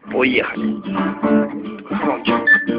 Поехали. Громче.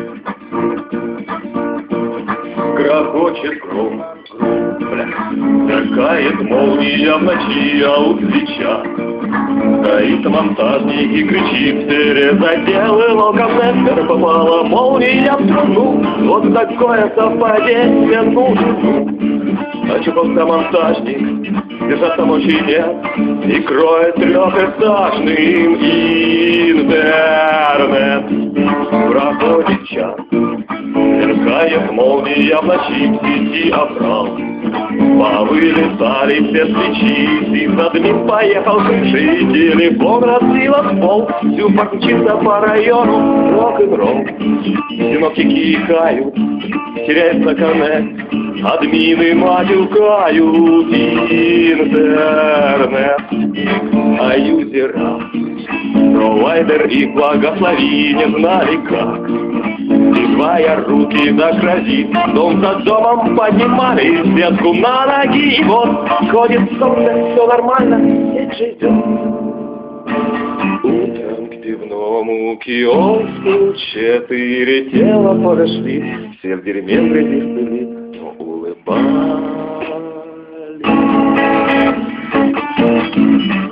Грохочет гром, сверкает молния в ночи, а у свеча стоит монтажник и кричит: перезаделал коннектор, попала молния в струну. Вот такое совпадение нужно. Очухался монтажник, держаться мочи нет, и кроет трехэтажным интернет. Проходит час, сверкает молния в ночи, в сети оврал. Повылетали все свечи, и админ поехал крышей, телефон разбила в пол, всю мчится по району рок-н-ролл. Синоптики икают, теряется коннект, админы матюкают интернет, а юзера провайдер и благослови не знали как. Призывая руки закрозить, дом за домом поднимали светку на ноги, и вот сходит солнце, все нормально, сеть живет. Утром к пивному киоску 4 тела подошли, все в дерьме вроде были, но улыбались.